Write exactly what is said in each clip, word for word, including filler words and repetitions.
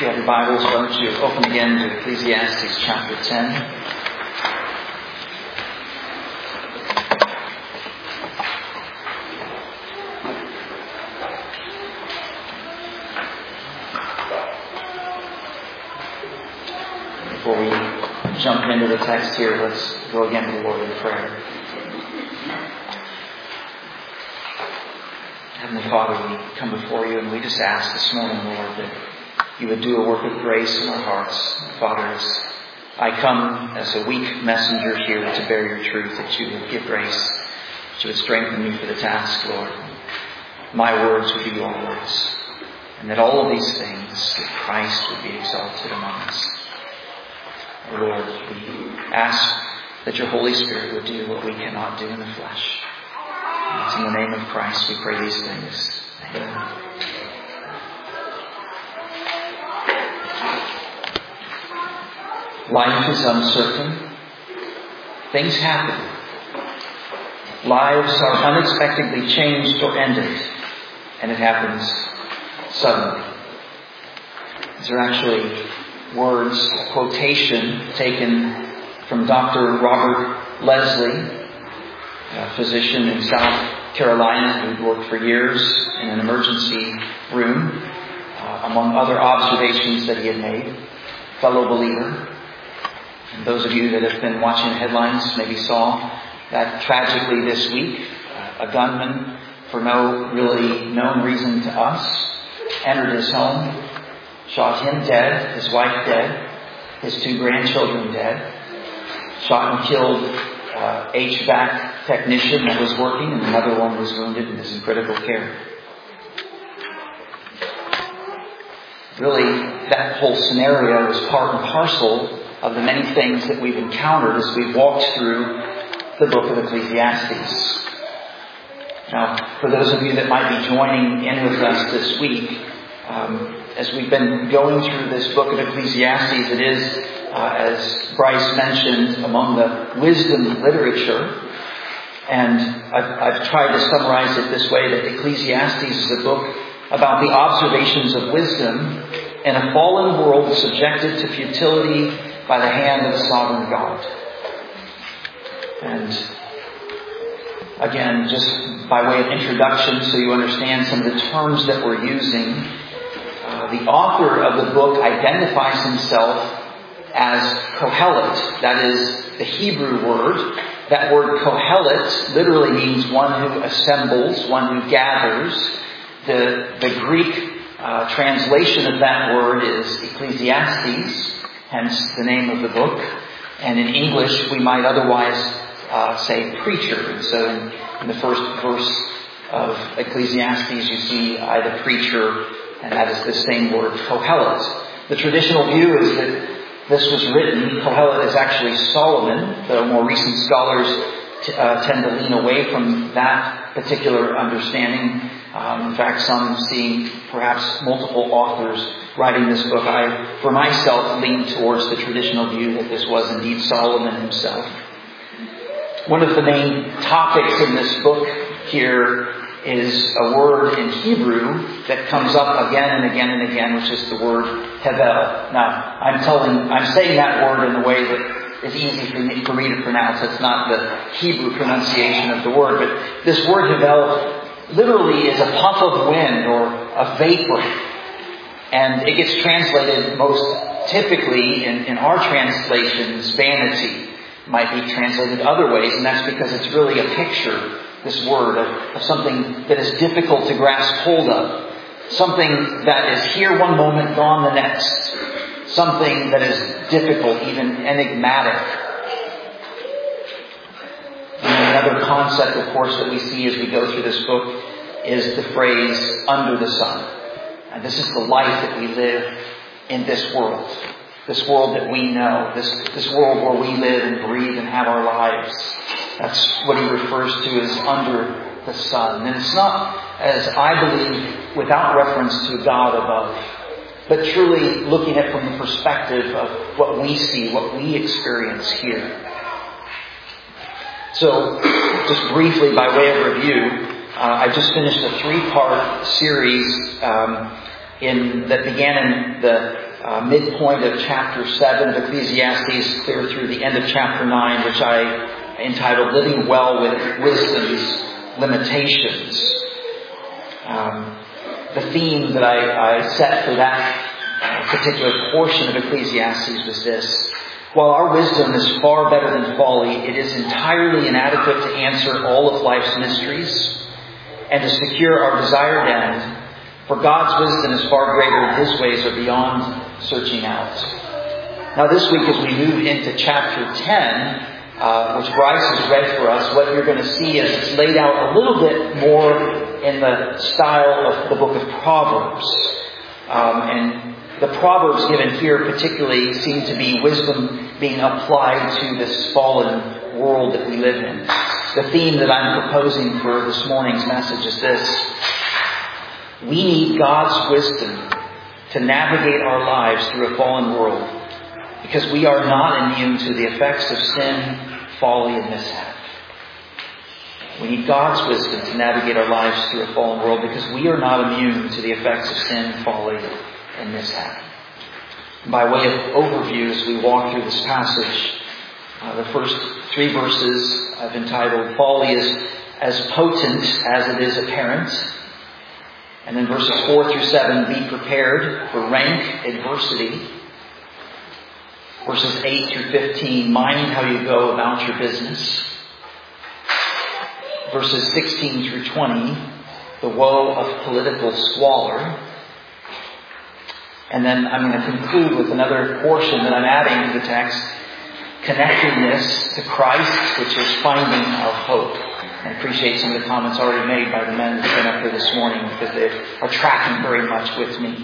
If you have your Bibles, why don't you open again to Ecclesiastes chapter ten. Before we jump into the text here, let's go again to the Lord in prayer. Heavenly Father, we come before you and we just ask this morning, Lord, that you would do a work of grace in our hearts. Father, as I come as a weak messenger here to bear your truth, that you would give grace, that you would strengthen me for the task, Lord. My words would be your words. And that all of these things, that Christ would be exalted among us. Lord, we ask that your Holy Spirit would do what we cannot do in the flesh. And it's in the name of Christ we pray these things. Amen. Life is uncertain. Things happen. Lives are unexpectedly changed or ended. And it happens suddenly. These are actually words, a quotation taken from Doctor Robert Leslie, a physician in South Carolina who worked for years in an emergency room, uh, among other observations that he had made. Fellow believer. And those of you that have been watching the headlines maybe saw that tragically this week, uh, a gunman, for no really known reason to us, entered his home, shot him dead, his wife dead, his two grandchildren dead, shot and killed uh, H V A C technician that was working, and another one was wounded and is in critical care. Really, that whole scenario is part and parcel of the many things that we've encountered as we've walked through the book of Ecclesiastes. Now, for those of you that might be joining in with us this week, um, as we've been going through this book of Ecclesiastes, it is, uh, as Bryce mentioned, among the wisdom literature. And I've, I've tried to summarize it this way, that Ecclesiastes is a book about the observations of wisdom in a fallen world subjected to futility by the hand of the sovereign God. And again, just by way of introduction, so you understand some of the terms that we're using, uh, the author of the book identifies himself as Kohelet. That is the Hebrew word. That word Kohelet literally means one who assembles, one who gathers. The, the Greek uh, translation of that word is Ecclesiastes, hence the name of the book. And in English, we might otherwise uh, say preacher. And so in, in the first verse of Ecclesiastes, you see I, the preacher, and that is the same word, Kohelet. The traditional view is that this was written, Kohelet is actually Solomon, though more recent scholars t- uh, tend to lean away from that particular understanding. Um, in fact, some seeing perhaps multiple authors writing this book. I, for myself, lean towards the traditional view that this was indeed Solomon himself. One of the main topics in this book here is a word in Hebrew that comes up again and again and again, which is the word hevel. Now, I'm telling, I'm saying that word in a way that is easy for me, for me to pronounce. It's not the Hebrew pronunciation of the word, but this word hevel literally is a puff of wind or a vapor. And it gets translated most typically in, in our translations, vanity. It might be translated other ways, and that's because it's really a picture, this word, of, of something that is difficult to grasp hold of. Something that is here one moment, gone the next. Something that is difficult, even enigmatic. And another concept, of course, that we see as we go through this book is the phrase, under the sun. And this is the life that we live in this world. This world that we know. This, this world where we live and breathe and have our lives. That's what he refers to as under the sun. And it's not, as I believe, without reference to God above, but truly looking at it from the perspective of what we see, what we experience here. So, just briefly, by way of review, uh, I just finished a three-part series um, in that began in the uh, midpoint of chapter seven of Ecclesiastes, clear through the end of chapter nine, which I entitled Living Well with Wisdom's Limitations. Um, the theme that I, I set for that particular portion of Ecclesiastes was this: while our wisdom is far better than folly, it is entirely inadequate to answer all of life's mysteries and to secure our desired end, for God's wisdom is far greater and His ways are beyond searching out. Now this week, as we move into chapter ten, uh, which Bryce has read for us, what you're going to see is it's laid out a little bit more in the style of the book of Proverbs. Um, and the Proverbs given here particularly seem to be wisdom being applied to this fallen world that we live in. The theme that I'm proposing for this morning's message is this: we need God's wisdom to navigate our lives through a fallen world, because we are not immune to the effects of sin, folly, and mishap. We need God's wisdom to navigate our lives through a fallen world, because we are not immune to the effects of sin, folly, and mishap. By way of overview, as we walk through this passage, uh, the first three verses I've entitled "Folly is as potent as it is apparent." And then verses four through seven, "Be prepared for rank adversity." Verses eight through fifteen, "Mind how you go about your business." Verses sixteen through twenty, "The woe of political squalor." And then I'm going to conclude with another portion that I'm adding to the text: connecting this to Christ, which is finding our hope. I appreciate some of the comments already made by the men that have been up here this morning, because they are tracking very much with me.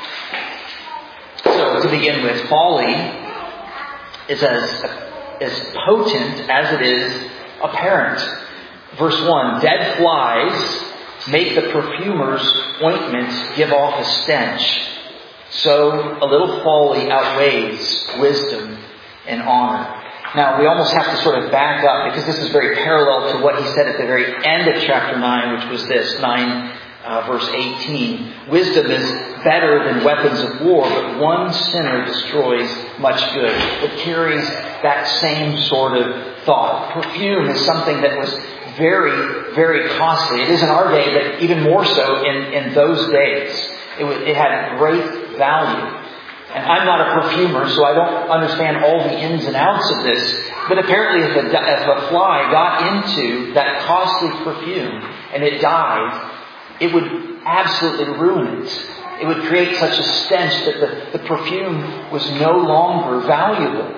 So to begin with, folly is as, as potent as it is apparent. Verse one, "Dead flies make the perfumer's ointment give off a stench. So a little folly outweighs wisdom and honor." Now, we almost have to sort of back up, because this is very parallel to what he said at the very end of chapter nine, which was this, nine uh, verse eighteen. "Wisdom is better than weapons of war, but one sinner destroys much good." It carries that same sort of thought. Perfume is something that was very, very costly. It is in our day, but even more so in, in those days. It, was, it had great value. And I'm not a perfumer, so I don't understand all the ins and outs of this. But apparently if a, if a fly got into that costly perfume and it died, it would absolutely ruin it. It would create such a stench that the, the perfume was no longer valuable.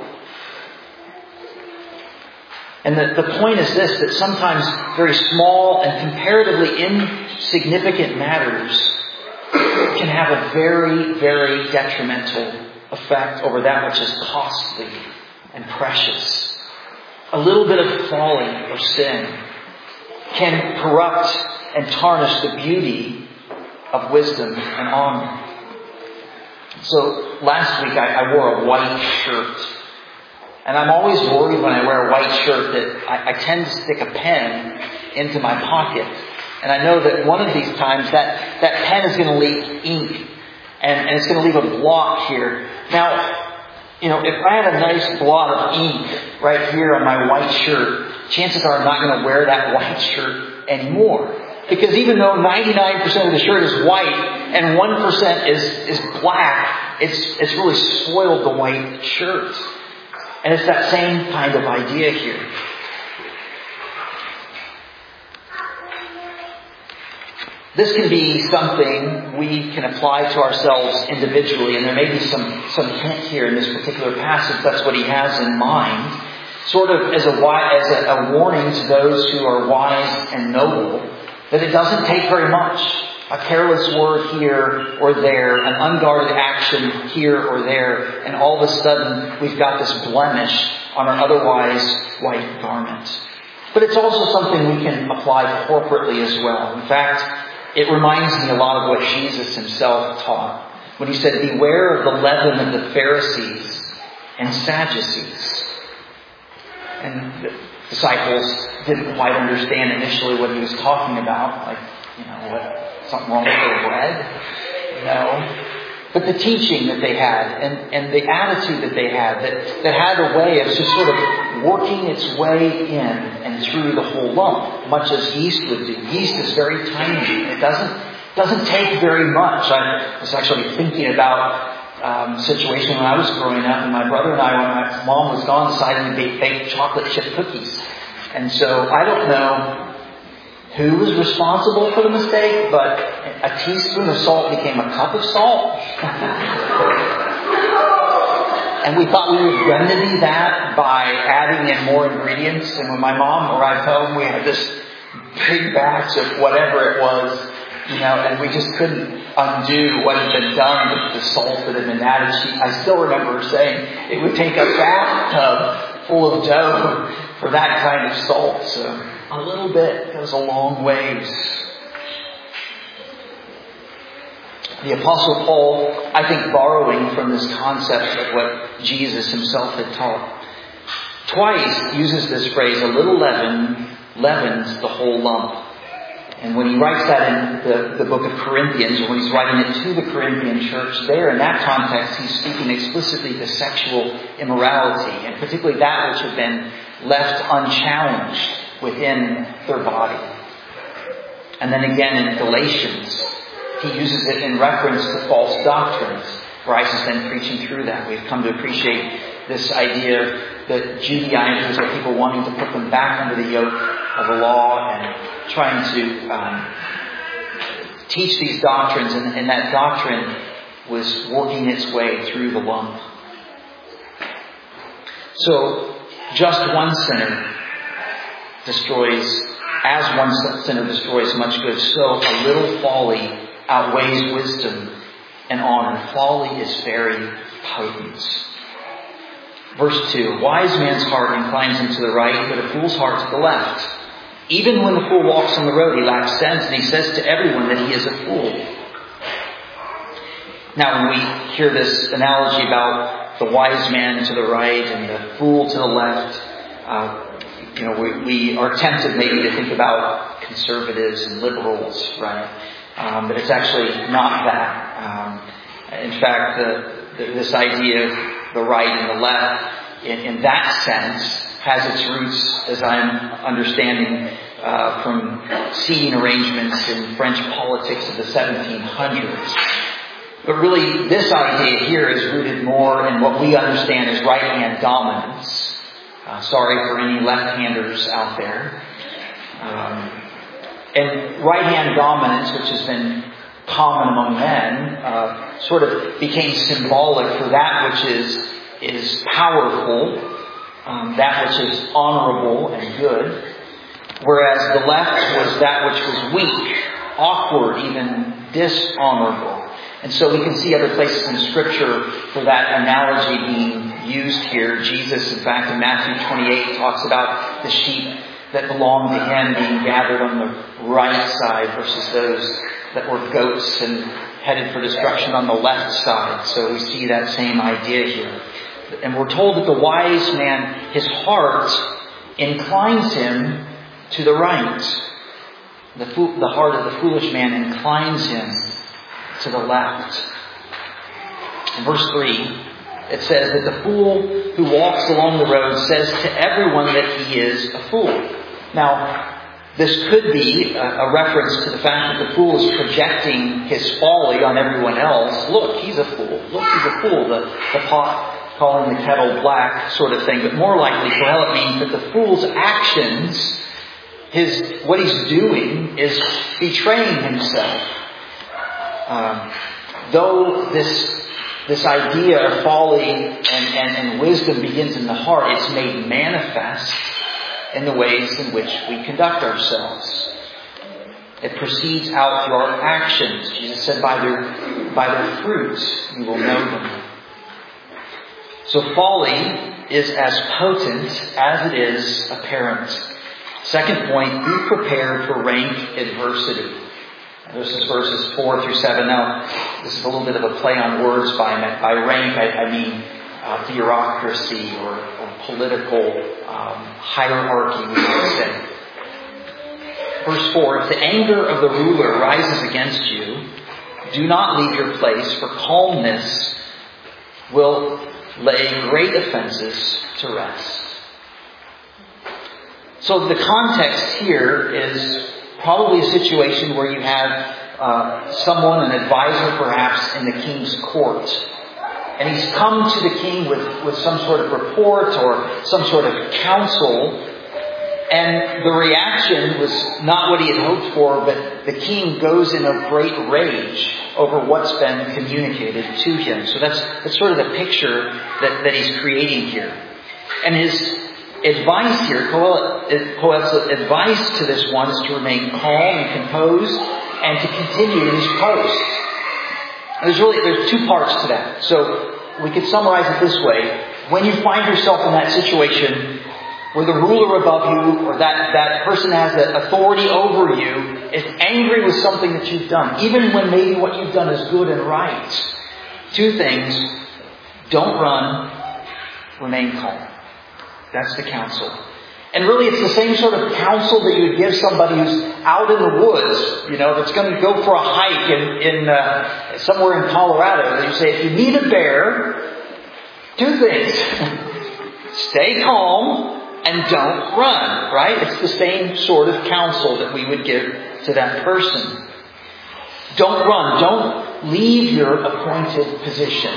And the, the point is this, that sometimes very small and comparatively insignificant matters can have a very, very detrimental effect over that which is costly and precious. A little bit of folly or sin can corrupt and tarnish the beauty of wisdom and honor. So last week I, I wore a white shirt. And I'm always worried when I wear a white shirt that I, I tend to stick a pen into my pocket. And I know that one of these times that, that pen is going to leak ink. And, and it's going to leave a blot here. Now, you know, if I had a nice blot of ink right here on my white shirt, chances are I'm not going to wear that white shirt anymore. Because even though ninety-nine percent of the shirt is white and one percent is, is black, it's, it's really spoiled the white shirt. And it's that same kind of idea here. This can be something we can apply to ourselves individually, and there may be some, some hint here in this particular passage. That's what he has in mind. Sort of as a, as a, a warning to those who are wise and noble, that it doesn't take very much. A careless word here or there, an unguarded action here or there, and all of a sudden we've got this blemish on our otherwise white garment. But it's also something we can apply corporately as well. In fact, it reminds me a lot of what Jesus himself taught when he said, "Beware of the leaven of the Pharisees and Sadducees." And the disciples didn't quite understand initially what he was talking about. Like, you know, what, something wrong with their bread? No. but the teaching that they had and, and the attitude that they had that, that had a way of just sort of working its way in and through the whole lump, much as yeast would do. Yeast is very tiny. It doesn't doesn't take very much. I was actually thinking about um, a situation when I was growing up, and my brother and I, when my mom was gone, decided to bake, bake chocolate chip cookies. And so I don't know who was responsible for the mistake, but a teaspoon of salt became a cup of salt. And we thought we would remedy that by adding in more ingredients. And when my mom arrived home, we had this big batch of whatever it was, you know, and we just couldn't undo what had been done with the salt that had been added. She, I still remember her saying it would take a bathtub full of dough for that kind of salt. So a little bit goes a long ways. The Apostle Paul, I think, borrowing from this concept of what Jesus himself had taught, twice uses this phrase, a little leaven leavens the whole lump. And when he writes that in the, the book of Corinthians, or when he's writing it to the Corinthian church, there in that context, he's speaking explicitly to sexual immorality, and particularly that which had been left unchallenged within their body. And then again in Galatians, he uses it in reference to false doctrines. Bryce has been preaching through that. We've come to appreciate this idea that Judaizers are people wanting to put them back under the yoke of the law and trying to um, teach these doctrines, and, and that doctrine was working its way through the lump. So, just one sinner destroys, as one sinner destroys much good, so a little folly outweighs wisdom and honor. Folly is very potent. Verse two, a wise man's heart inclines him to the right, but a fool's heart to the left. Even when the fool walks on the road, he lacks sense, and he says to everyone that he is a fool. Now, when we hear this analogy about the wise man to the right and the fool to the left, uh, you know, we, we are tempted maybe to think about conservatives and liberals, right? Um, but it's actually not that. Um, in fact, the, the, this idea of the right and the left, in, in that sense, has its roots, as I'm understanding, uh, from seating arrangements in French politics of the seventeen hundreds. But really, this idea here is rooted more in what we understand as right-hand dominance. Uh, sorry for any left-handers out there. Um, and right-hand dominance, which has been common among men, uh, sort of became symbolic for that which is is powerful, um, that which is honorable and good, whereas the left was that which was weak, awkward, even dishonorable. And so we can see other places in Scripture for that analogy being used here. Jesus, in fact, in Matthew twenty-eight, talks about the sheep that belong to Him being gathered on the right side versus those that were goats and headed for destruction on the left side. So we see that same idea here. And we're told that the wise man, his heart inclines him to the right. The, fo- the heart of the foolish man inclines him to the left. In verse three, it says that the fool who walks along the road says to everyone that he is a fool. Now, this could be a, a reference to the fact that the fool is projecting his folly on everyone else. Look, he's a fool. Look, he's a fool. The, the pot calling the kettle black sort of thing. But more likely, well, it means that the fool's actions, his what he's doing is betraying himself. Um, though this this idea of folly and, and, and wisdom begins in the heart, it's made manifest in the ways in which we conduct ourselves. It proceeds out through our actions. Jesus said, by their, by their fruits you will know them. So folly is as potent as it is apparent. Second point, be prepared for rank adversity. This is verses four through seven. Now, this is a little bit of a play on words by, by rank. I, I mean uh, bureaucracy or, or political um, hierarchy, we might say. Verse four, if the anger of the ruler rises against you, do not leave your place, for calmness will lay great offenses to rest. So the context here is probably a situation where you have uh, someone, an advisor perhaps, in the king's court. And he's come to the king with, with some sort of report or some sort of counsel. And the reaction was not what he had hoped for, but the king goes in a great rage over what's been communicated to him. So that's, that's sort of the picture that, that he's creating here. And his advice here, Kohelet's advice to this one is to remain calm and composed and to continue in his post. There's really, there's two parts to that. So we could summarize it this way. When you find yourself in that situation where the ruler above you or that, that person has authority over you is angry with something that you've done, even when maybe what you've done is good and right. Two things. Don't run. Remain calm. That's the counsel. And really it's the same sort of counsel that you would give somebody who's out in the woods, you know, that's going to go for a hike in, in uh, somewhere in Colorado. You say, if you meet a bear, two things. Stay calm. And don't run, right? It's the same sort of counsel that we would give to that person. Don't run. Don't leave your appointed position.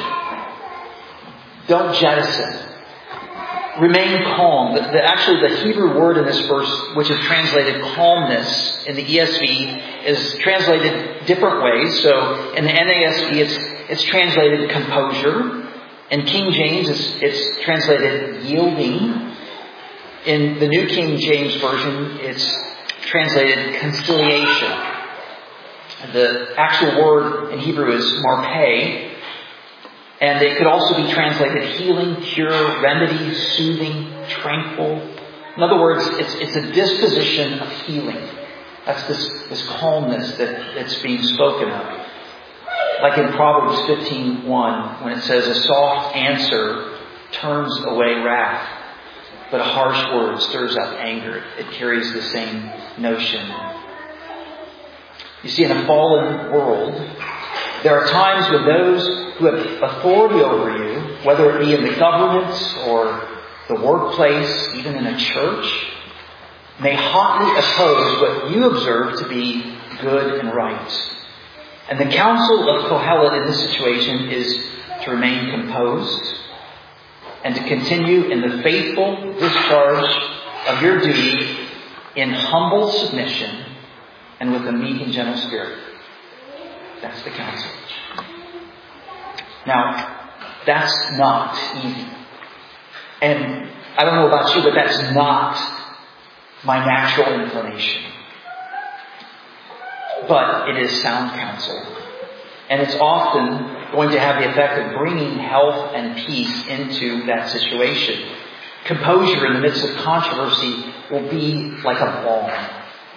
Don't jettison. Remain calm. The, the, actually, the Hebrew word in this verse, which is translated calmness in the E S V, is translated different ways. So in the N A S B, it's, it's translated composure. In King James, it's, it's translated yielding. In the New King James Version, it's translated conciliation. The actual word in Hebrew is marpe, and it could also be translated healing, cure, remedy, soothing, tranquil. In other words, it's, it's a disposition of healing. That's this, this calmness that, that's being spoken of. Like in Proverbs fifteen one, when it says, a soft answer turns away wrath, but a harsh word stirs up anger. It carries the same notion. You see, in a fallen world, there are times when those who have authority over you, whether it be in the government or the workplace, even in a church, may hotly oppose what you observe to be good and right. And the counsel of Kohelet in this situation is to remain composed, and to continue in the faithful discharge of your duty in humble submission and with a meek and gentle spirit. That's the counsel. Now, that's not easy. And I don't know about you, but that's not my natural inclination. But it is sound counsel. And it's often going to have the effect of bringing health and peace into that situation. Composure in the midst of controversy will be like a balm.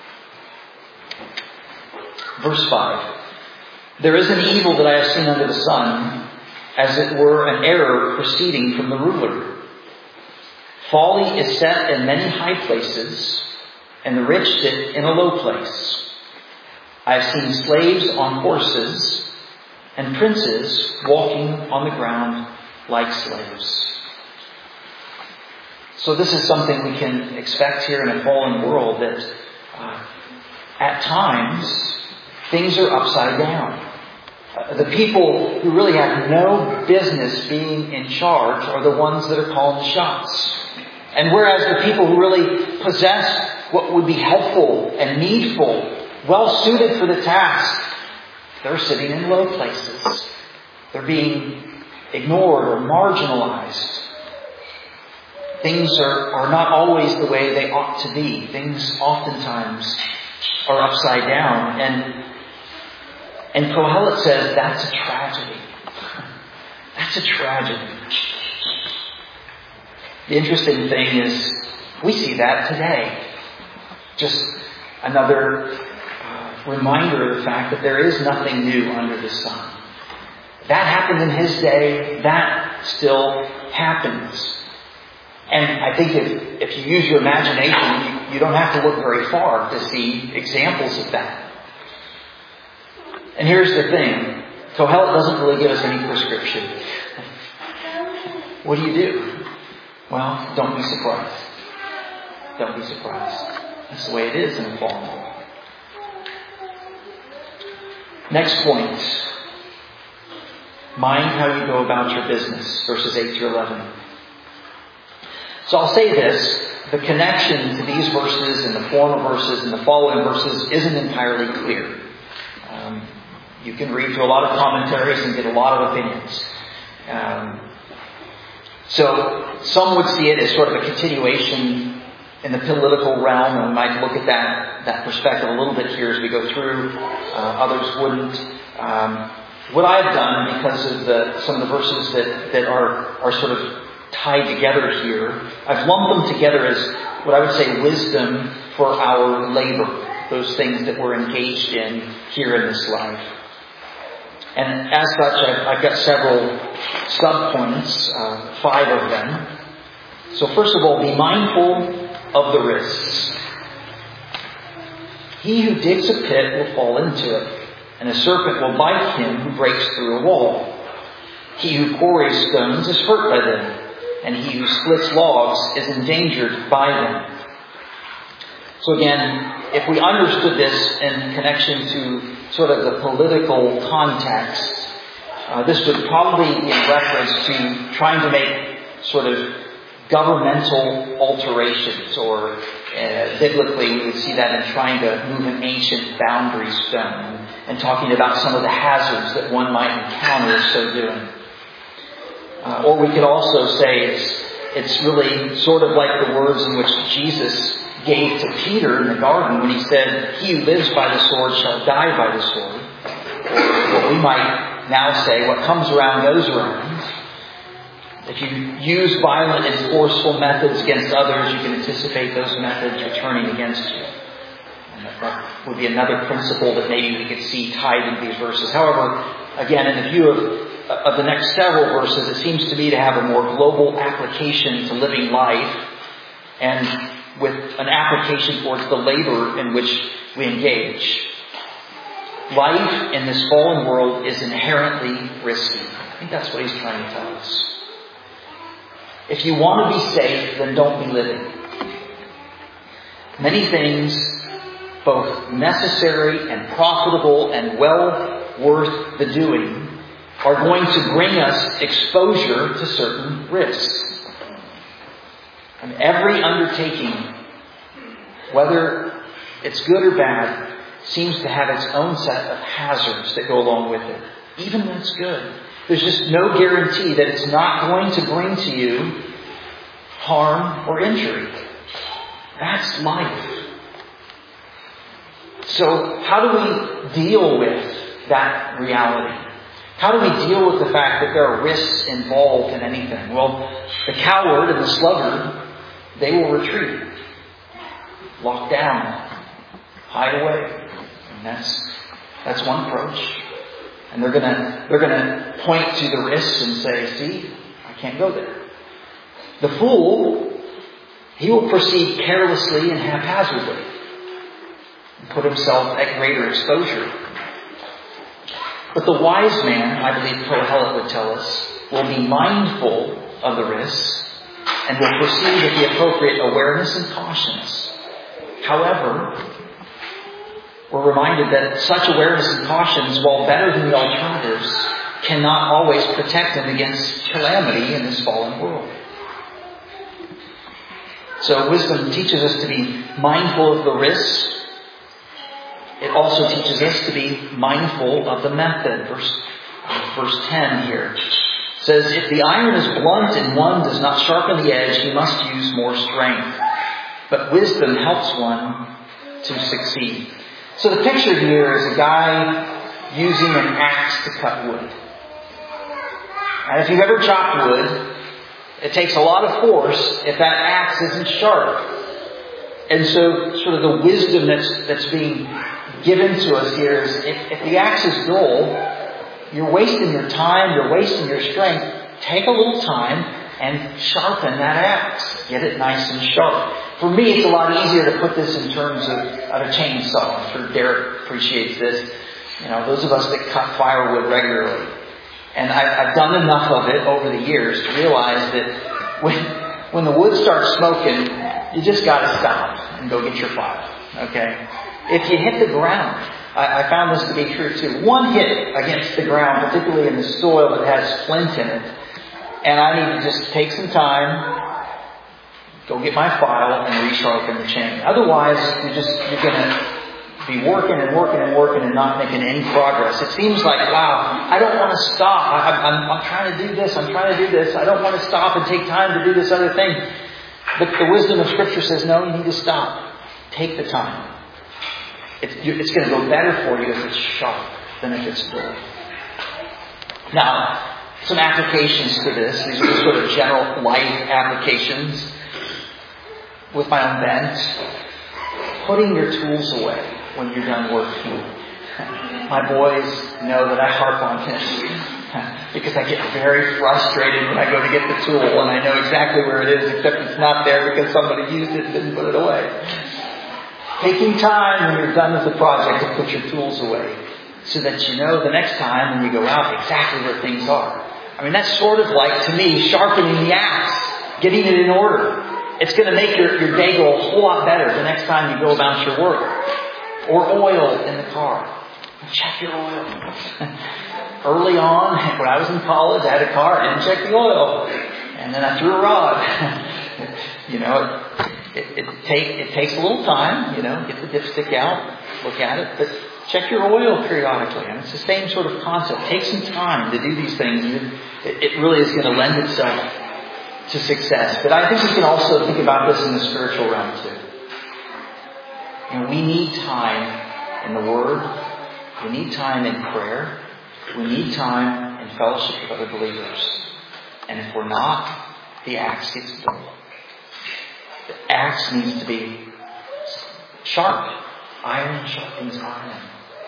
Verse five. There is an evil that I have seen under the sun, as it were an error proceeding from the ruler. Folly is set in many high places, and the rich sit in a low place. I have seen slaves on horses, and princes walking on the ground like slaves. So this is something we can expect here in a fallen world, that uh, at times things are upside down. Uh, the people who really have no business being in charge are the ones that are calling the shots. And whereas the people who really possess what would be helpful and needful, well suited for the task, they're sitting in low places. They're being ignored or marginalized. Things are, are not always the way they ought to be. Things oftentimes are upside down. And, and Kohelet says that's a tragedy. That's a tragedy. The interesting thing is we see that today. Just another reminder of the fact that there is nothing new under the sun. That happened in his day. That still happens. And I think if, if you use your imagination, you, you don't have to look very far to see examples of that. And here's the thing. Kohelet doesn't really give us any prescription. What do you do? Well, don't be surprised. Don't be surprised. That's the way it is in the fallen world. Next point. Mind how you go about your business. Verses eight through eleven. So I'll say this. The connection to these verses and the former verses and the following verses isn't entirely clear. Um, you can read through a lot of commentaries and get a lot of opinions. Um, so some would see it as sort of a continuation in the political realm, and we might look at that, that perspective a little bit here as we go through. Uh, others wouldn't. Um, what I've done, because of the, some of the verses that, that are, are sort of tied together here, I've lumped them together as what I would say wisdom for our labor. Those things that we're engaged in here in this life. And as such, I've, I've got several subpoints, uh, five of them. So first of all, be mindful of the risks. He who digs a pit will fall into it, and a serpent will bite him who breaks through a wall. He who quarries stones is hurt by them, and he who splits logs is endangered by them. So again, if we understood this in connection to sort of the political context, uh, this would probably be in reference to trying to make sort of governmental alterations, or uh, biblically we would see that in trying to move an ancient boundary stone and talking about some of the hazards that one might encounter so doing. Uh, or we could also say it's it's really sort of like the words in which Jesus gave to Peter in the garden when he said, "He who lives by the sword shall die by the sword." Or what we might now say, what comes around goes around. If you use violent and forceful methods against others, you can anticipate those methods returning against you. And that, that would be another principle that maybe we could see tied into these verses. However, again, in the view of of the next several verses, it seems to me to have a more global application to living life, and with an application towards the labor in which we engage. Life in this fallen world is inherently risky. I think that's what he's trying to tell us. If you want to be safe, then don't be living. Many things, both necessary and profitable and well worth the doing, are going to bring us exposure to certain risks. And every undertaking, whether it's good or bad, seems to have its own set of hazards that go along with it. Even when it's good. There's just no guarantee that it's not going to bring to you harm or injury. That's life. So how do we deal with that reality? How do we deal with the fact that there are risks involved in anything? Well, the coward and the sluggard, they will retreat. Lock down. Hide away. And that's that's one approach. And they're gonna they're gonna point to the risks and say, see, I can't go there. The fool, he will proceed carelessly and haphazardly and put himself at greater exposure. But the wise man, I believe Kohelet would tell us, will be mindful of the risks and will proceed with the appropriate awareness and cautions. However, we're reminded that such awareness and cautions, while better than the alternatives, cannot always protect him against calamity in this fallen world. So wisdom teaches us to be mindful of the risks. It also teaches us to be mindful of the method. Verse, verse ten here says, if the iron is blunt and one does not sharpen the edge, he must use more strength. But wisdom helps one to succeed. So the picture here is a guy using an axe to cut wood. And if you've ever chopped wood, it takes a lot of force if that axe isn't sharp. And so sort of the wisdom that's that's being given to us here is if, if the axe is dull, you're wasting your time, you're wasting your strength. Take a little time and sharpen that axe. Get it nice and sharp. For me, it's a lot easier to put this in terms of, of a chainsaw. I'm sure Derek appreciates this. You know, those of us that cut firewood regularly. And I, I've done enough of it over the years to realize that when, when the wood starts smoking, you just got to stop and go get your file. Okay? If you hit the ground, I, I found this to be true too. One hit against the ground, particularly in the soil that has flint in it, and I need to just take some time, go get my file, and resharpen the chain. Otherwise, you're just you're going to be working and working and working and not making any progress. It seems like, wow, I don't want to stop. I, I'm, I'm trying to do this. I'm trying to do this. I don't want to stop and take time to do this other thing. But the wisdom of Scripture says, no, you need to stop. Take the time. It's, it's going to go better for you if it's sharp than if it's dull. Now, some applications to this. These are sort of general life applications with my own bent. Putting your tools away when you're done working. My boys know that I harp on this because I get very frustrated when I go to get the tool and I know exactly where it is, except it's not there because somebody used it and didn't put it away. Taking time when you're done with the project to put your tools away so that you know the next time when you go out exactly where things are. I mean, that's sort of like, to me, sharpening the axe, getting it in order. It's going to make your, your day go a whole lot better the next time you go about your work. Or oil in the car. Check your oil. Early on, when I was in college, I had a car. I didn't check the oil. And then I threw a rod. you know, it, it, it, take, it takes a little time. You know, get the dipstick out, look at it. But check your oil periodically. And it's the same sort of concept. Take some time to do these things. And it, it really is going to lend itself to success. But I think we can also think about this in the spiritual realm too. And we need time in the Word. We need time in prayer. We need time in fellowship with other believers. And if we're not, the axe gets dull. The axe needs to be sharp. Iron sharpens iron.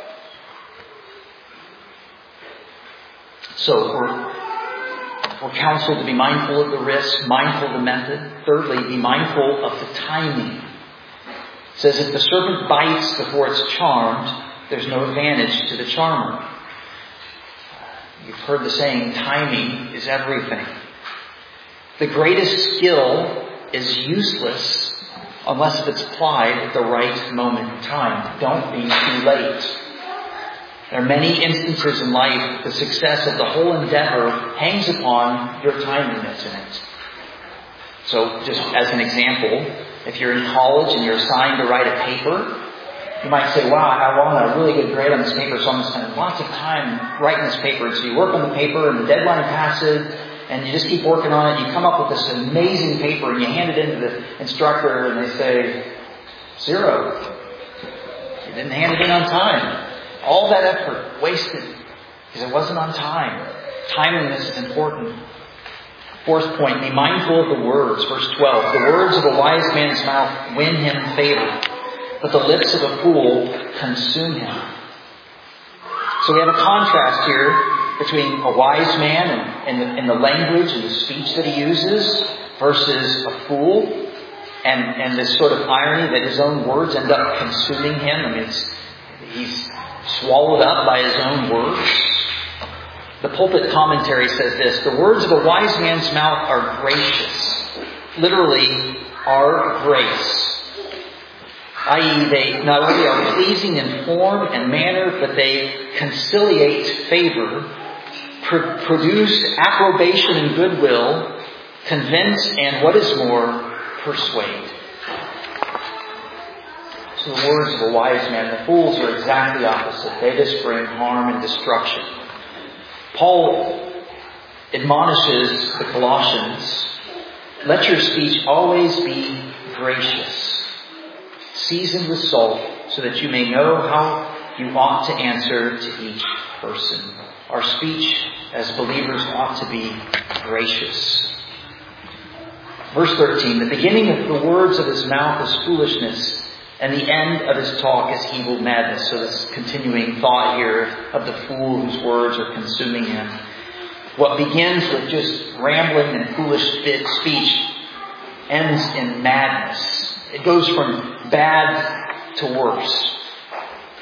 So we're We're counseled to be mindful of the risk, mindful of the method. Thirdly, be mindful of the timing. It says, if the serpent bites before it's charmed, there's no advantage to the charmer. You've heard the saying, timing is everything. The greatest skill is useless unless it's applied at the right moment in time. Don't be too late. There are many instances in life the success of the whole endeavor hangs upon your timeliness in it. So just as an example, if you're in college and you're assigned to write a paper, you might say, wow, I want a really good grade on this paper, so I'm going to spend lots of time writing this paper. And so you work on the paper and the deadline passes and you just keep working on it. You come up with this amazing paper and you hand it in to the instructor and they say, zero. You didn't hand it in on time. All that effort wasted because it wasn't on time. Timeliness is important. Fourth point, be mindful of the words. Verse twelve. The words of a wise man's mouth win him favor, but the lips of a fool consume him. So we have a contrast here between a wise man and, and, the, and the language and the speech that he uses versus a fool and, and this sort of irony that his own words end up consuming him. I mean, it's, he's swallowed up by his own words. The pulpit commentary says this: the words of a wise man's mouth are gracious. Literally, are grace. that is, they not only are pleasing in form and manner, but they conciliate favor, pr- produce approbation and goodwill, convince, and what is more, persuade. So the words of a wise man, the fools are exactly opposite. They just bring harm and destruction. Paul admonishes the Colossians, let your speech always be gracious, seasoned with salt, so that you may know how you ought to answer to each person. Our speech as believers ought to be gracious. Verse thirteen, the beginning of the words of his mouth is foolishness, and the end of his talk is evil madness. So this continuing thought here of the fool whose words are consuming him. What begins with just rambling and foolish speech ends in madness. It goes from bad to worse.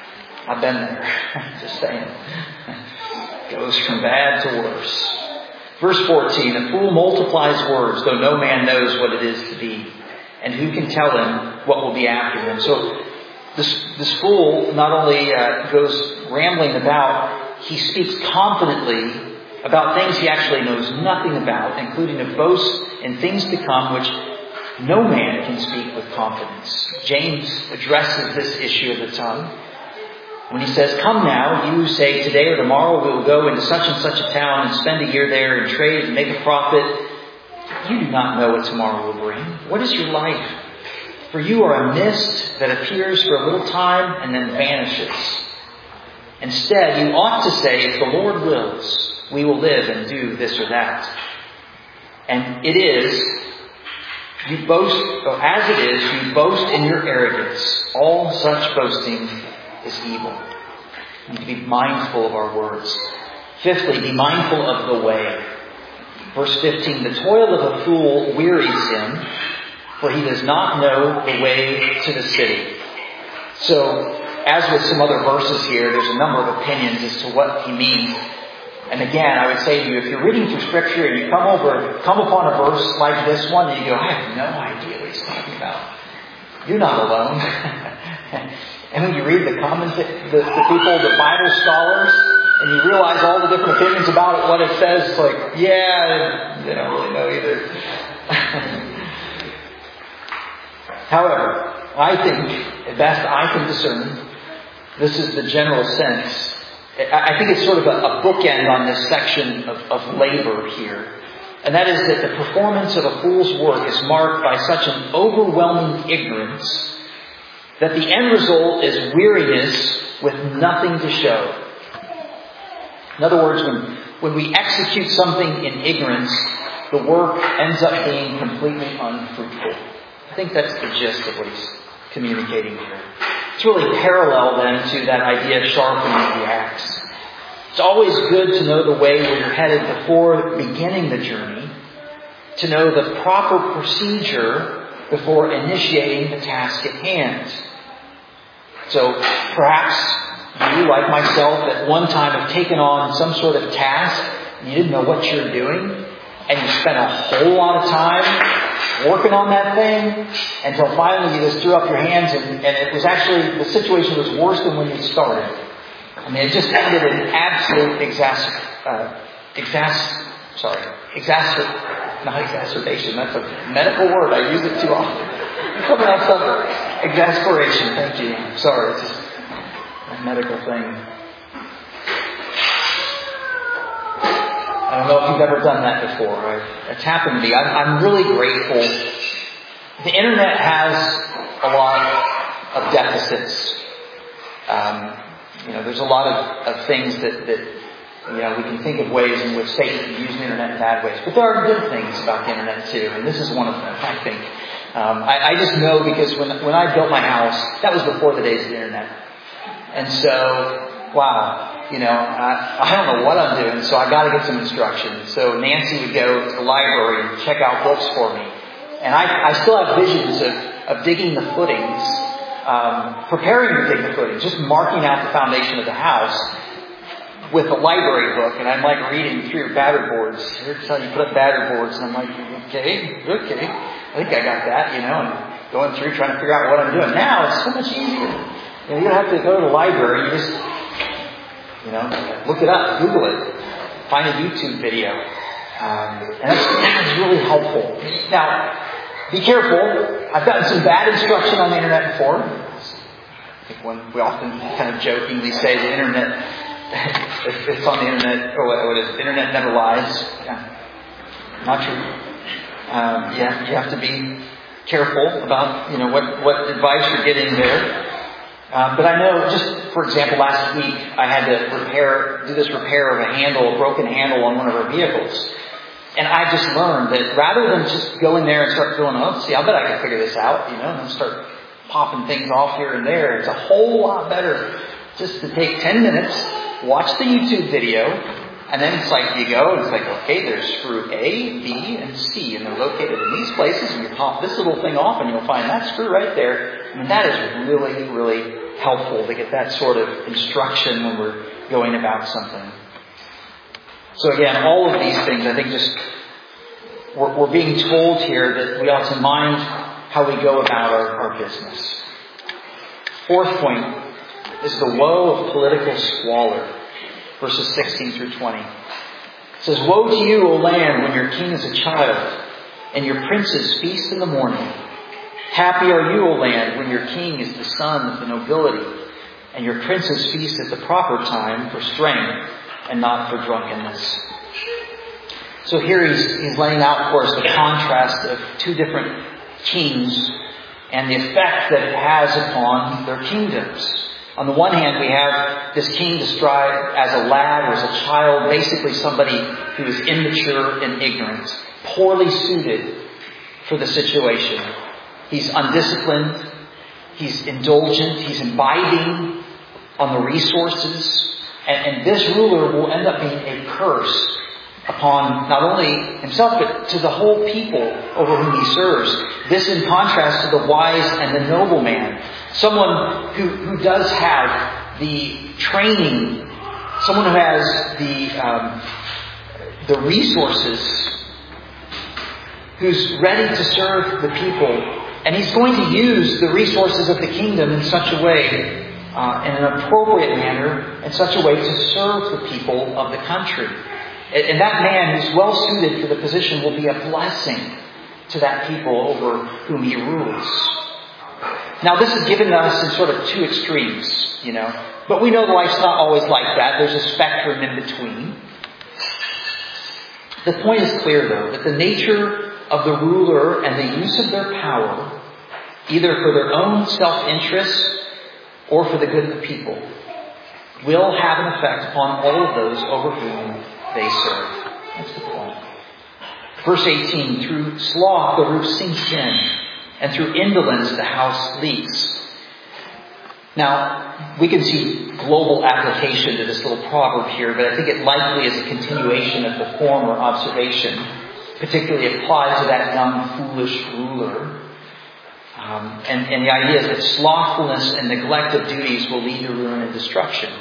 I've been there. Just saying. Goes from bad to worse. Verse fourteen, a fool multiplies words, though no man knows what it is to be. And who can tell him what will be after him? So this, this fool not only uh, goes rambling about, he speaks confidently about things he actually knows nothing about, including to boast in things to come, which no man can speak with confidence. James addresses this issue of the tongue when he says, come now, you say today or tomorrow we will go into such and such a town and spend a year there and trade and make a profit. You do not know what tomorrow will bring. What is your life? For you are a mist that appears for a little time and then vanishes. Instead, you ought to say, if the Lord wills, we will live and do this or that. And it is, you boast, or as it is, you boast in your arrogance. All such boasting is evil. We need to be mindful of our words. Fifthly, be mindful of the way. Verse fifteen, the toil of a fool wearies him, for he does not know the way to the city. So, as with some other verses here, there's a number of opinions as to what he means. And again, I would say to you, if you're reading through Scripture and you come over, come upon a verse like this one, and you go, I have no idea what he's talking about. You're not alone. And when you read the comments, the, the people, the Bible scholars, and you realize all the different opinions about it, what it says, it's like, yeah, they don't really know either. However, I think, at best I can discern, this is the general sense. I think it's sort of a, a bookend on this section of, of labor here. And that is that the performance of a fool's work is marked by such an overwhelming ignorance that the end result is weariness with nothing to show. In other words, when, when we execute something in ignorance, the work ends up being completely unfruitful. I think that's the gist of what he's communicating here. It's really parallel then to that idea of sharpening the axe. It's always good to know the way where you're headed before beginning the journey, to know the proper procedure before initiating the task at hand. So perhaps you, like myself, at one time have taken on some sort of task and you didn't know what you were doing, and you spent a whole lot of time working on that thing until finally you just threw up your hands, and, and it was actually, the situation was worse than when you started. I mean, it just ended in absolute exas, uh, exas, sorry, exacer, not exacerbation. That's a medical word. I use it too often. Coming out something. Exasperation. Thank you. Sorry, it's just a medical thing. I don't know if you've ever done that before. Right? It's happened to me. I'm, I'm really grateful. The internet has a lot of deficits. Um, you know, there's a lot of, of things that, that, you know, we can think of ways in which Satan can use the internet in bad ways. But there are good things about the internet too, and this is one of them, I think. Um, I, I just know because when when I built my house, that was before the days of the internet. And so, wow, you know, I, I don't know what I'm doing, so I got to get some instruction. So Nancy would go to the library and check out books for me. And I, I still have visions of, of digging the footings, um, preparing to dig the footings, just marking out the foundation of the house with a library book. And I'm like reading through battery boards. Here's how you put up battery boards. And I'm like, okay, okay. I think I got that, you know, and going through trying to figure out what I'm doing. Now it's so much easier. You know, you don't have to go to the library. You just, you know, look it up, Google it, find a YouTube video. Um, and that's, that's really helpful. Now, be careful. I've gotten some bad instruction on the internet before. I think when we often kind of jokingly say the internet, if it's on the internet, or what, what is it? Internet never lies. Yeah. Not true. Um, yeah, you have to be careful about, you know, what, what advice you're getting there. Um, but I know, just for example, last week I had to repair, do this repair of a handle, a broken handle on one of our vehicles. And I just learned that rather than just go in there and start going, oh, see, I bet I can figure this out, you know, and start popping things off here and there. It's a whole lot better just to take ten minutes, watch the YouTube video, and then it's like you go and it's like, okay, there's screw A, B, and C, and they're located in these places, and you pop this little thing off and you'll find that screw right there. I mean, that is really, really helpful to get that sort of instruction when we're going about something. So again, all of these things, I think just we're, we're being told here that we ought to mind how we go about our, our business. Fourth point is the woe of political squalor. Verses sixteen through twenty. It says, "Woe to you, O land, when your king is a child, and your princes feast in the morning. Happy are you, O land, when your king is the son of the nobility, and your princes feast at the proper time for strength and not for drunkenness." So here he's, he's laying out for us the contrast of two different kings and the effect that it has upon their kingdoms. On the one hand, we have this king described as a lad or as a child, basically somebody who is immature and ignorant, poorly suited for the situation. He's undisciplined, he's indulgent, he's imbibing on the resources, and, and this ruler will end up being a curse upon not only himself, but to the whole people over whom he serves. This in contrast to the wise and the noble man. Someone who, who does have the training, someone who has the um, the resources, who's ready to serve the people. And he's going to use the resources of the kingdom in such a way, uh, in an appropriate manner, in such a way to serve the people of the country. And that man who's well suited for the position will be a blessing to that people over whom he rules. Now, this is given us in sort of two extremes, you know. But we know life's not always like that. There's a spectrum in between. The point is clear, though, that the nature of the ruler and the use of their power, either for their own self-interest or for the good of the people, will have an effect upon all of those over whom they serve. That's the point. Verse eighteen, "Through sloth the roof sinks in, and through indolence the house leaks." Now, we can see global application to this little proverb here, but I think it likely is a continuation of the former observation, particularly applied to that young, foolish ruler. Um, and, and the idea is that slothfulness and neglect of duties will lead to ruin and destruction.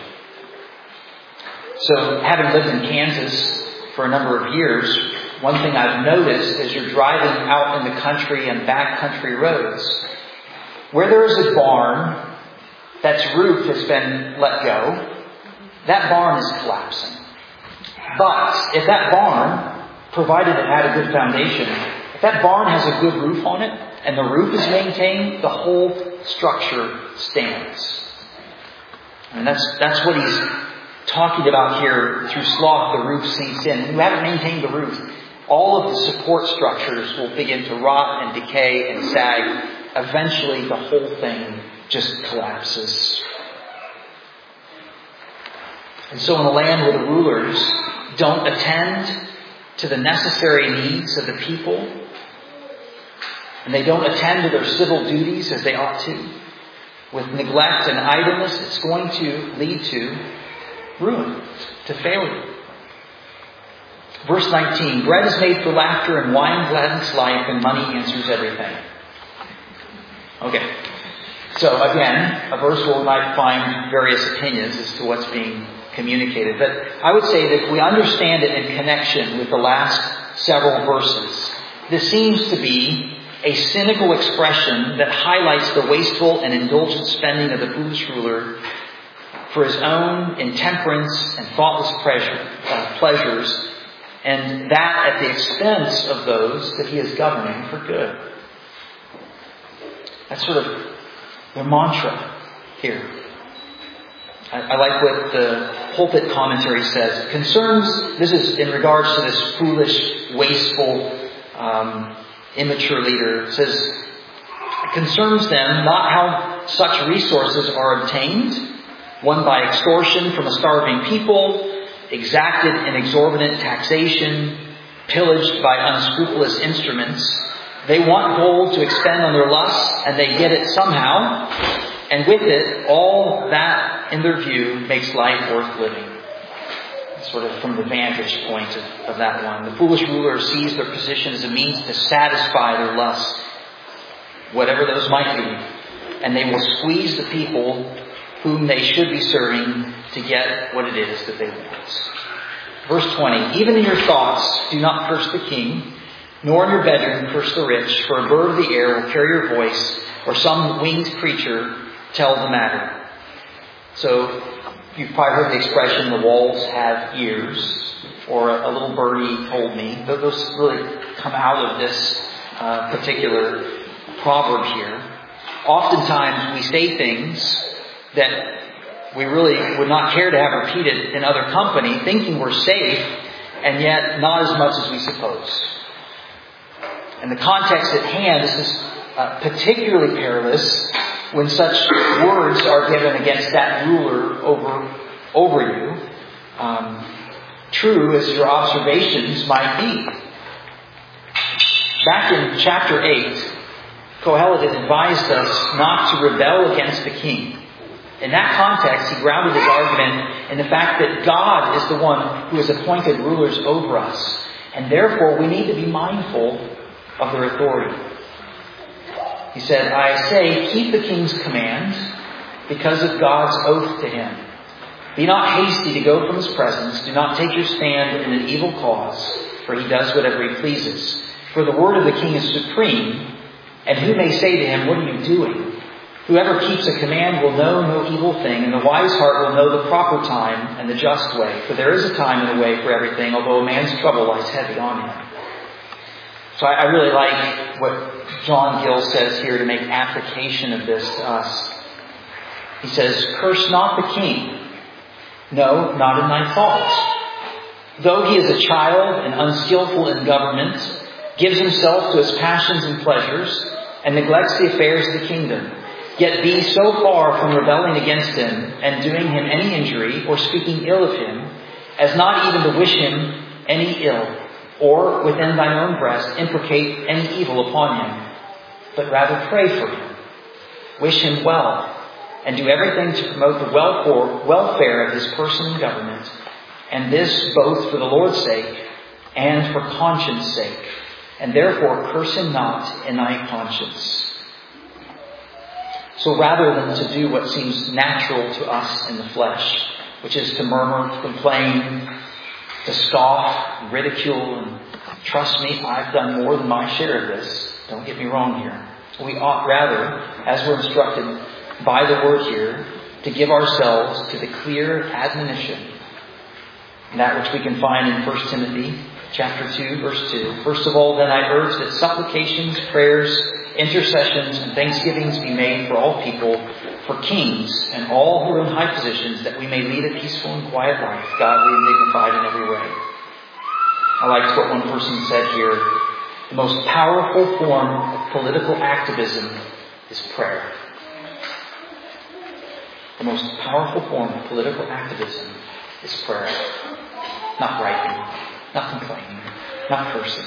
So, having lived in Kansas for a number of years, one thing I've noticed as you're driving out in the country and backcountry roads, where there is a barn that's roof has been let go, that barn is collapsing. But if that barn, provided it had a good foundation, if that barn has a good roof on it and the roof is maintained, the whole structure stands. And that's that's what he's talking about here. Through sloth, the roof sinks in. When you haven't maintained the roof, all of the support structures will begin to rot and decay and sag. Eventually, the whole thing just collapses. And so in a land where the rulers don't attend to the necessary needs of the people, and they don't attend to their civil duties as they ought to, with neglect and idleness, it's going to lead to ruin, to failure. Verse nineteen, "Bread is made for laughter, and wine gladdens life, and money answers everything." Okay. So again, a verse where we might find various opinions as to what's being communicated. But I would say that if we understand it in connection with the last several verses, this seems to be a cynical expression that highlights the wasteful and indulgent spending of the foolish ruler for his own intemperance and thoughtless pleasure, uh, pleasures, and that at the expense of those that he is governing for good. That's sort of their mantra here. I, I like what the pulpit commentary says. It concerns, this is in regards to this foolish, wasteful, um, immature leader. It says, it concerns them not how such resources are obtained, won by extortion from a starving people, exacted in exorbitant taxation, pillaged by unscrupulous instruments. They want gold to expend on their lusts, and they get it somehow. And with it, all that in their view makes life worth living. Sort of from the vantage point of, of that one. The foolish ruler sees their position as a means to satisfy their lusts, whatever those might be. And they will squeeze the people whom they should be serving to get what it is that they want. Verse twenty, even in your thoughts, do not curse the king, nor in your bedroom curse the rich, for a bird of the air will carry your voice, or some winged creature tell the matter. So, you've probably heard the expression, the walls have ears, or a little birdie told me. Those really come out of this uh, particular proverb here. Oftentimes we say things that we really would not care to have repeated in other company, thinking we're safe, and yet not as much as we suppose. In the context at hand, this is uh, particularly perilous when such words are given against that ruler over, over you. Um, true as your observations might be. Back in chapter eight, Kohelet advised us not to rebel against the king. In that context, he grounded his argument in the fact that God is the one who has appointed rulers over us. And therefore, we need to be mindful of their authority. He said, I say, keep the king's command because of God's oath to him. Be not hasty to go from his presence. Do not take your stand in an evil cause, for he does whatever he pleases. For the word of the king is supreme, and who may say to him, what are you doing? Whoever keeps a command will know no evil thing, and the wise heart will know the proper time and the just way. For there is a time and a way for everything, although a man's trouble lies heavy on him. So I, I really like what John Gill says here to make application of this to us. He says, curse not the king. No, not in thy thoughts. Though he is a child and unskillful in government, gives himself to his passions and pleasures, and neglects the affairs of the kingdom. Yet be so far from rebelling against him and doing him any injury or speaking ill of him, as not even to wish him any ill, or within thine own breast imprecate any evil upon him, but rather pray for him, wish him well, and do everything to promote the welfare of his person and government, and this both for the Lord's sake and for conscience sake, and therefore curse him not in thy conscience. So rather than to do what seems natural to us in the flesh, which is to murmur, to complain, to scoff, ridicule, and trust me, I've done more than my share of this. Don't get me wrong here. We ought rather, as we're instructed by the word here, to give ourselves to the clear admonition, that which we can find in First Timothy chapter two, verse two. First of all, then I urge that supplications, prayers, intercessions, and thanksgivings be made for all people, for kings and all who are in high positions, that we may lead a peaceful and quiet life, godly and dignified in every way. I liked what one person said here. The most powerful form of political activism is prayer. The most powerful form of political activism is prayer. Not griping, not complaining, not cursing.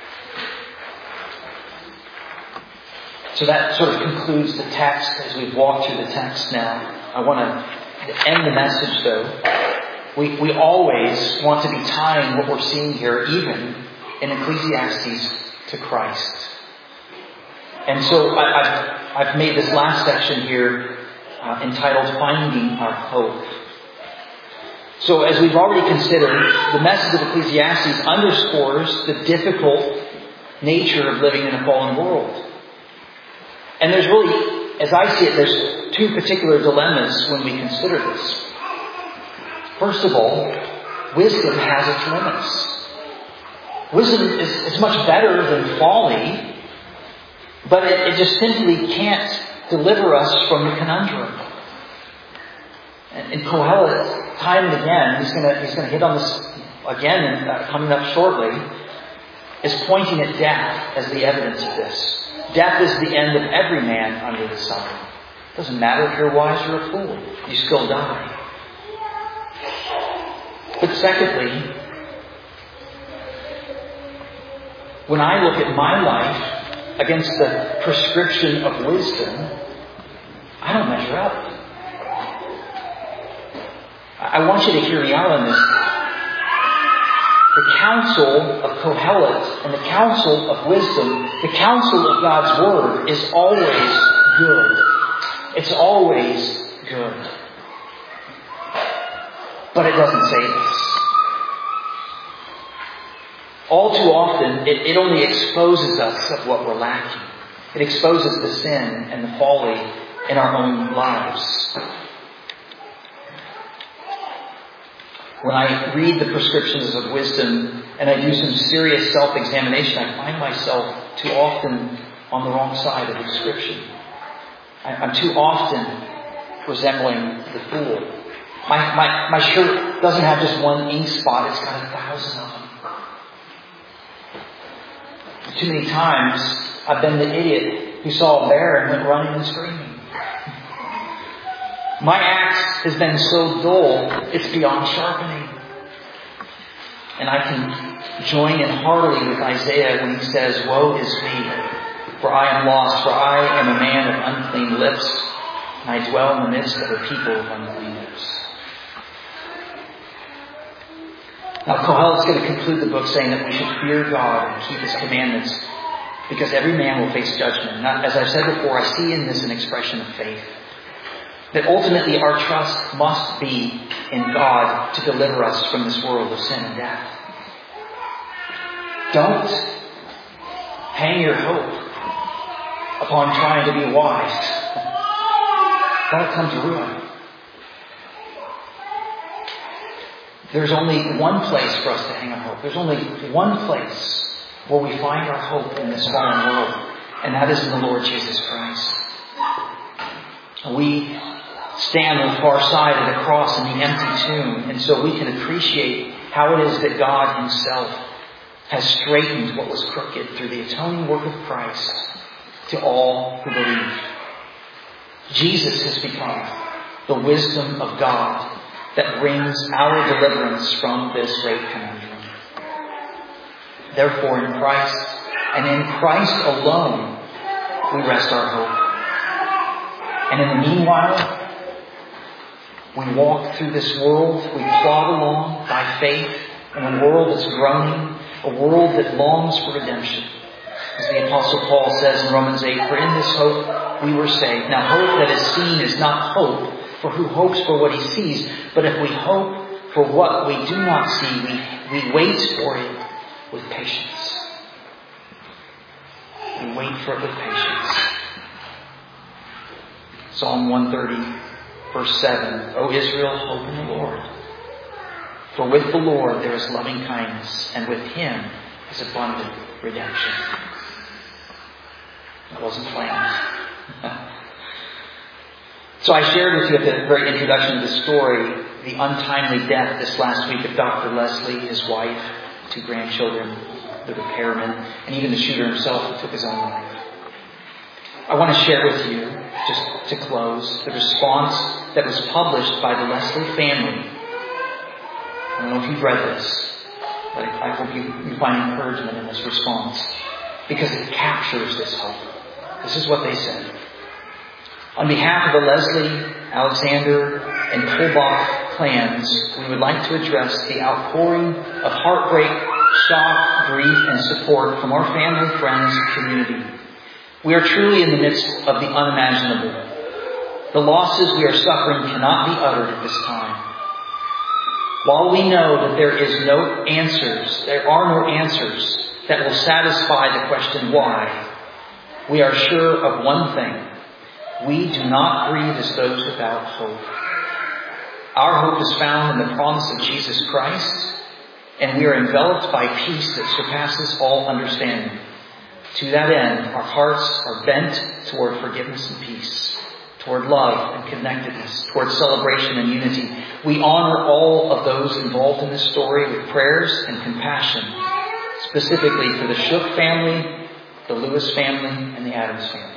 So that sort of concludes the text as we've walked through the text now. I want to end the message though. We, we always want to be tying what we're seeing here, even in Ecclesiastes, to Christ. And so I, I've, I've made this last section here uh, entitled Finding Our Hope. So as we've already considered, the message of Ecclesiastes underscores the difficult nature of living in a fallen world. And there's really, as I see it, there's two particular dilemmas when we consider this. First of all, wisdom has its limits. Wisdom is, is much better than folly, but it, it just simply can't deliver us from the conundrum. And, and Kohelet, time and again, he's going to he's going to hit on this again, and uh, coming up shortly, is pointing at death as the evidence of this. Death is the end of every man under the sun. It doesn't matter if you're wise or a fool. You still die. But secondly, when I look at my life against the prescription of wisdom, I don't measure up. I want you to hear me out on this. The counsel of Kohelet and the counsel of wisdom, the counsel of God's Word is always good. It's always good. but it doesn't save us. All too often, it, it only exposes us of what we're lacking. It exposes the sin and the folly in our own lives. When I read the prescriptions of wisdom and I do some serious self-examination, I find myself too often on the wrong side of the description. I, I'm too often resembling the fool. My, my, my shirt doesn't have just one ink spot, it's got a thousand of them. Too many times I've been the idiot who saw a bear and went running and screaming. My axe has been so dull, it's beyond sharpening. And I can join in heartily with Isaiah when he says, "Woe is me, for I am lost, for I am a man of unclean lips, and I dwell in the midst of a people of unclean lips." Now, Kohelet's going to conclude the book saying that we should fear God and keep His commandments, because every man will face judgment. Now, as I've said before, I see in this an expression of faith. That ultimately our trust must be in God to deliver us from this world of sin and death. Don't hang your hope upon trying to be wise. That'll come to ruin. There's only one place for us to hang our hope. There's only one place where we find our hope in this fallen world, and that is in the Lord Jesus Christ. We stand on the far side of the cross in the empty tomb, and so we can appreciate how it is that God Himself has straightened what was crooked through the atoning work of Christ to all who believe. Jesus has become the wisdom of God that brings our deliverance from this great conundrum. Therefore, in Christ, and in Christ alone, we rest our hope. And in the meanwhile, we walk through this world, we plod along by faith in a world that's groaning, a world that longs for redemption. As the Apostle Paul says in Romans eight, "For in this hope we were saved." Now, hope that is seen is not hope, for who hopes for what he sees? But if we hope for what we do not see, we, we wait for it with patience. We wait for it with patience. Psalm one thirty, verse seven. "O Israel, hope in the Lord. For with the Lord there is loving kindness, and with Him is abundant redemption." It wasn't planned. So I shared with you at the very introduction of the story the untimely death this last week of Doctor Leslie, his wife, two grandchildren, the repairman, and even the shooter himself who took his own life. I want to share with you, just to close, the response that was published by the Leslie family. I don't know if you've read this, but I hope you, you find encouragement in this response, because it captures this hope. This is what they said. "On behalf of the Leslie, Alexander, and Kolbach clans, we would like to address the outpouring of heartbreak, shock, grief, and support from our family, friends, and community. We are truly in the midst of the unimaginable. The losses we are suffering cannot be uttered at this time. While we know that there is no answers, there are no answers that will satisfy the question why, we are sure of one thing. We do not grieve as those without hope. Our hope is found in the promise of Jesus Christ, and we are enveloped by peace that surpasses all understanding. To that end, our hearts are bent toward forgiveness and peace, toward love and connectedness, toward celebration and unity. We honor all of those involved in this story with prayers and compassion, specifically for the Shook family, the Lewis family, and the Adams family."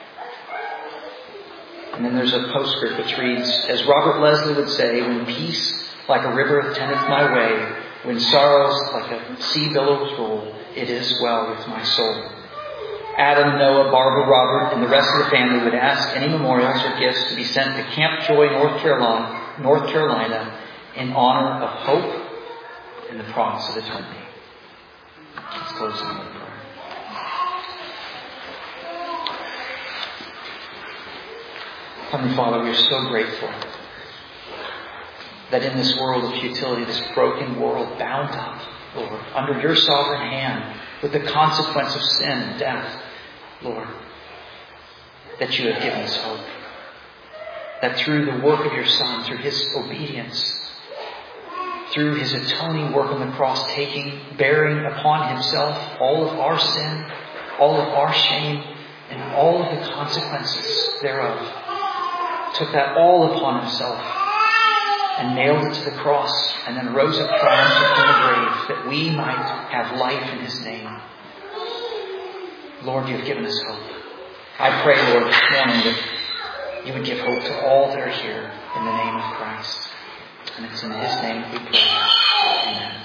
And then there's a postscript which reads, "As Robert Leslie would say, when peace like a river attendeth my way, when sorrows like a sea billows roll, it is well with my soul." Adam, Noah, Barbara, Robert, and the rest of the family would ask any memorials or gifts to be sent to Camp Joy, North Carolina, North Carolina, in honor of hope and the promise of eternity. Let's close in prayer. Heavenly Father, we are so grateful that in this world of futility, this broken world bound up, Lord, under your sovereign hand with the consequence of sin and death, Lord, that you have given us hope. That through the work of your Son, through his obedience, through his atoning work on the cross, taking, bearing upon himself all of our sin, all of our shame, and all of the consequences thereof, took that all upon himself and nailed it to the cross, and then rose up triumphant from the grave, that we might have life in his name. Lord, you have given us hope. I pray, Lord, this morning that you would give hope to all that are here in the name of Christ. And it's in his name that we pray. Amen.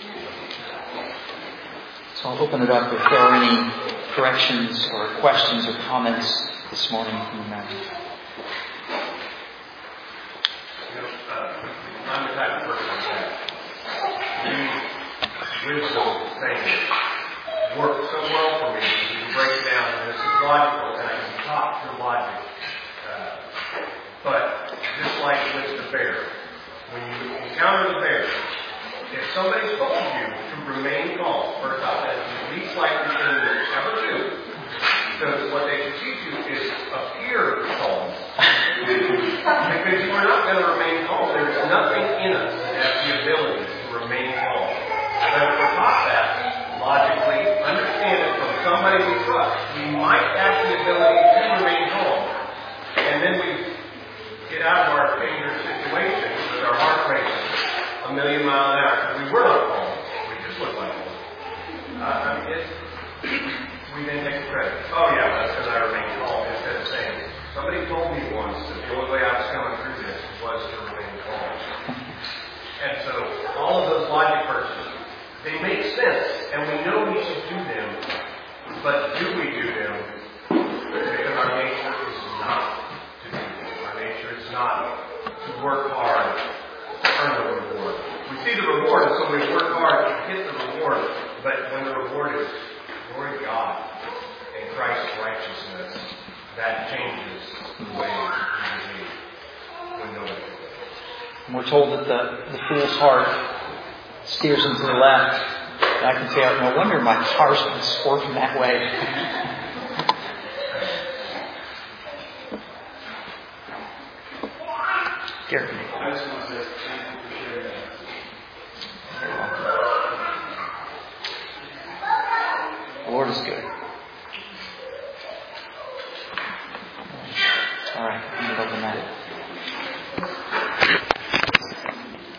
So I'll open it up if there are any corrections or questions or comments this morning from the matter. I'm the type of person that use wisdom saying work so well for me. You can break it down, and this is logical, and I can talk through logic. Uh, but just like with the bear, when you encounter the bear, if somebody told you to remain calm, first off, that is the least likely thing you ever do. Because what they can teach you is appear calm. Because you are not going to remain calm. There's nothing in us that has the ability to remain calm. But if we're taught that, logically, understand it from somebody we trust, we might have the ability to remain calm. And then we get out of our dangerous situation with our heart racing a million miles an hour. Because we were not calm. We just looked like one. Uh, I mean, it's, we then take credit. Oh yeah, that's because I remain calm. Instead of saying, somebody told me once that the only way I was coming through this was to remain calm. And so all of those logic verses, they make sense, and we know we should do them, but do we do them? Because our nature is not to do them. Our nature is not to work hard to earn the reward. We see the reward, and so we work hard to get the reward, but when the reward is glory to God and Christ's righteousness, that changes the way we behave when nobody does. And we're told that the, the fool's heart steers him to the left. And I can say, no wonder my car's been swerving that way.